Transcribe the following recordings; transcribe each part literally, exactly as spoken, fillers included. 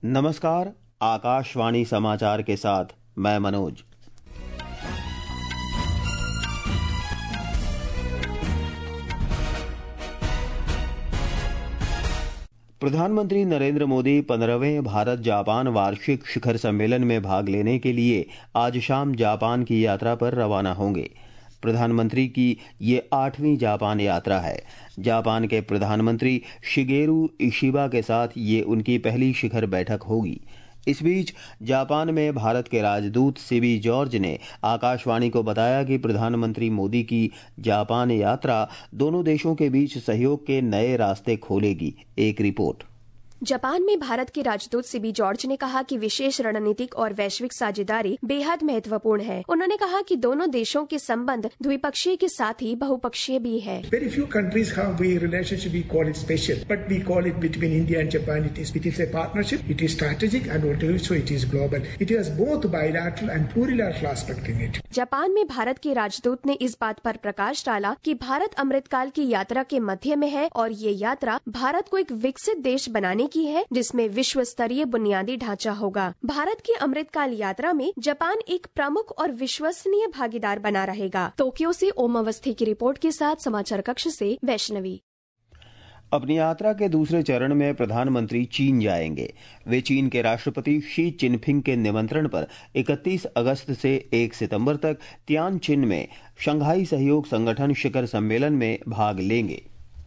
नमस्कार, आकाशवाणी समाचार के साथ मैं मनोज। प्रधानमंत्री नरेंद्र मोदी पंद्रहवें भारत जापान वार्षिक शिखर सम्मेलन में भाग लेने के लिए आज शाम जापान की यात्रा पर रवाना होंगे। प्रधानमंत्री की ये आठवीं जापान यात्रा है। जापान के प्रधानमंत्री शिगेरू इशिबा के साथ ये उनकी पहली शिखर बैठक होगी। इस बीच जापान में भारत के राजदूत सीबी जॉर्ज ने आकाशवाणी को बताया कि प्रधानमंत्री मोदी की जापान यात्रा दोनों देशों के बीच सहयोग के नए रास्ते खोलेगी। एक रिपोर्ट। जापान में भारत के राजदूत सीबी जॉर्ज ने कहा कि विशेष रणनीतिक और वैश्विक साझेदारी बेहद महत्वपूर्ण है। उन्होंने कहा कि दोनों देशों के संबंध द्विपक्षीय के साथ ही बहुपक्षीय भी है। Very few countries have a relationship we call it special, but we call it between India and Japan. It is it is a partnership. It is strategic and also it is global. It has both bilateral and plurilateral aspect in it. Japan में भारत के राजदूत ने इस बात पर प्रकाश डाला कि भारत अमृतकाल की यात्रा के मध्य में है और ये यात्रा भारत को एक विकसित देश बनाने की है जिसमें विश्व स्तरीय बुनियादी ढांचा होगा। भारत की अमृतकाल यात्रा में जापान एक प्रमुख और विश्वसनीय भागीदार बना रहेगा। टोक्यो से ओम अवस्थी की रिपोर्ट के साथ समाचार कक्ष से वैष्णवी। अपनी यात्रा के दूसरे चरण में प्रधानमंत्री चीन जाएंगे। वे चीन के राष्ट्रपति शी चिनफिंग के निमंत्रण पर इकतीस अगस्त से एक सितंबर तक तियानजिन में शंघाई सहयोग संगठन शिखर सम्मेलन में भाग लेंगे।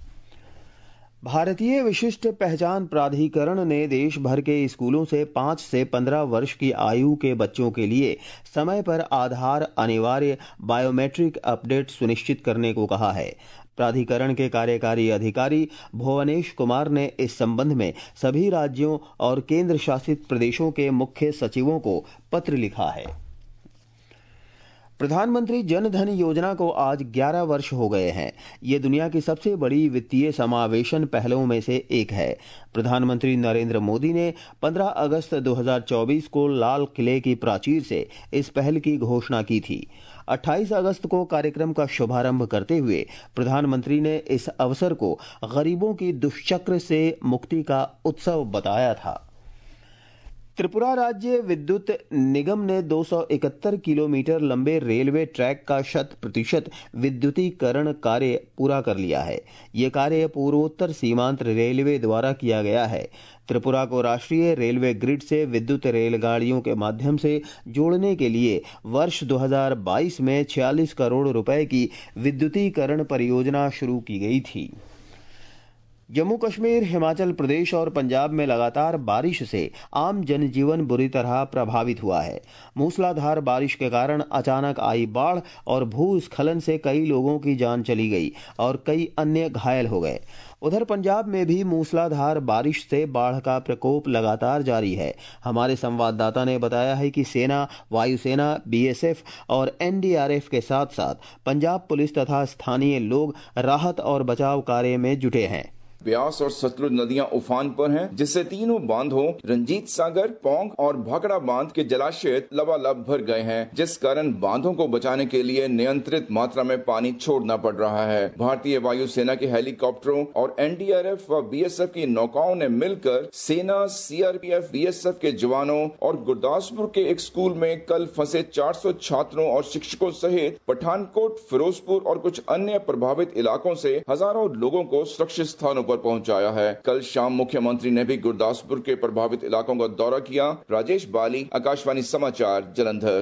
भारतीय विशिष्ट पहचान प्राधिकरण ने देश भर के स्कूलों से पाँच से पंद्रह वर्ष की आयु के बच्चों के लिए समय पर आधार अनिवार्य बायोमेट्रिक अपडेट सुनिश्चित करने को कहा है। प्राधिकरण के कार्यकारी अधिकारी भुवनेश कुमार ने इस संबंध में सभी राज्यों और केंद्र शासित प्रदेशों के मुख्य सचिवों को पत्र लिखा है। प्रधानमंत्री जन धन योजना को आज ग्यारह वर्ष हो गए हैं। ये दुनिया की सबसे बड़ी वित्तीय समावेशन पहलों में से एक है। प्रधानमंत्री नरेंद्र मोदी ने पंद्रह अगस्त दो हज़ार चौबीस को लाल किले की प्राचीर से इस पहल की घोषणा की थी। अट्ठाईस अगस्त को कार्यक्रम का शुभारंभ करते हुए प्रधानमंत्री ने इस अवसर को गरीबों की दुष्चक्र से मुक्ति का उत्सव बताया था। त्रिपुरा राज्य विद्युत निगम ने दो सौ इकहत्तर किलोमीटर लंबे रेलवे ट्रैक का शत प्रतिशत विद्युतीकरण कार्य पूरा कर लिया है। ये कार्य पूर्वोत्तर सीमांत रेलवे द्वारा किया गया है। त्रिपुरा को राष्ट्रीय रेलवे ग्रिड से विद्युत रेलगाड़ियों के माध्यम से जोड़ने के लिए वर्ष दो हज़ार बाईस में छियालीस करोड़ रुपए की विद्युतीकरण परियोजना शुरू की गई थी। जम्मू कश्मीर, हिमाचल प्रदेश और पंजाब में लगातार बारिश से आम जनजीवन बुरी तरह प्रभावित हुआ है। मूसलाधार बारिश के कारण अचानक आई बाढ़ और भूस्खलन से कई लोगों की जान चली गई और कई अन्य घायल हो गए। उधर पंजाब में भी मूसलाधार बारिश से बाढ़ का प्रकोप लगातार जारी है। हमारे संवाददाता ने बताया है कि सेना, वायुसेना, बीएसएफ और एनडीआरएफ के साथ साथ पंजाब पुलिस तथा स्थानीय लोग राहत और बचाव कार्य में जुटे हैं। ब्यास और सतलुज नदियां उफान पर हैं, जिससे तीनों बांधों रंजीत सागर, पौंग और भाखड़ा बांध के जलाशय लबालब भर गए हैं, जिस कारण बांधों को बचाने के लिए नियंत्रित मात्रा में पानी छोड़ना पड़ रहा है। भारतीय वायुसेना के हेलीकॉप्टरों और एनडीआरएफ व बीएसएफ की नौकाओं ने मिलकर सेना, सीआरपीएफ, बीएसएफ के जवानों और गुरदासपुर के एक स्कूल में कल फंसे चार सौ छात्रों और शिक्षकों सहित पठानकोट, फिरोजपुर और कुछ अन्य प्रभावित इलाकों से हजारों लोगों को सुरक्षित स्थानों पर पहुंचाया है। कल शाम मुख्यमंत्री ने भी गुरदासपुर के प्रभावित इलाकों का दौरा किया। राजेश बाली, आकाशवाणी समाचार, जालंधर।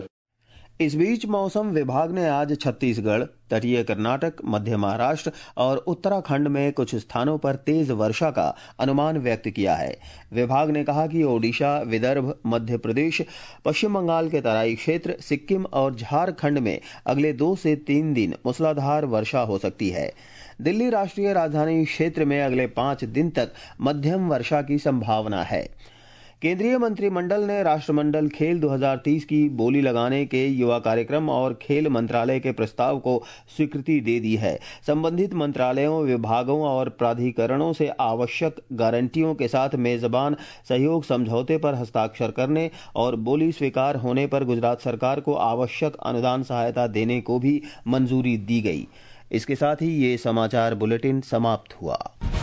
इस बीच मौसम विभाग ने आज छत्तीसगढ़, तटीय कर्नाटक, मध्य महाराष्ट्र और उत्तराखंड में कुछ स्थानों पर तेज वर्षा का अनुमान व्यक्त किया है। विभाग ने कहा कि ओडिशा, विदर्भ, मध्य प्रदेश, पश्चिम बंगाल के तराई क्षेत्र, सिक्किम और झारखंड में अगले दो से तीन दिन मूसलाधार वर्षा हो सकती है। दिल्ली राष्ट्रीय राजधानी क्षेत्र में अगले पांच दिन तक मध्यम वर्षा की संभावना है। केंद्रीय मंत्रिमंडल ने राष्ट्रमंडल खेल दो हज़ार तीस की बोली लगाने के युवा कार्यक्रम और खेल मंत्रालय के प्रस्ताव को स्वीकृति दे दी है। संबंधित मंत्रालयों, विभागों और प्राधिकरणों से आवश्यक गारंटियों के साथ मेजबान सहयोग समझौते पर हस्ताक्षर करने और बोली स्वीकार होने पर गुजरात सरकार को आवश्यक अनुदान सहायता देने को भी मंजूरी दी गई। इसके साथ ही ये समाचार बुलेटिन समाप्त हुआ।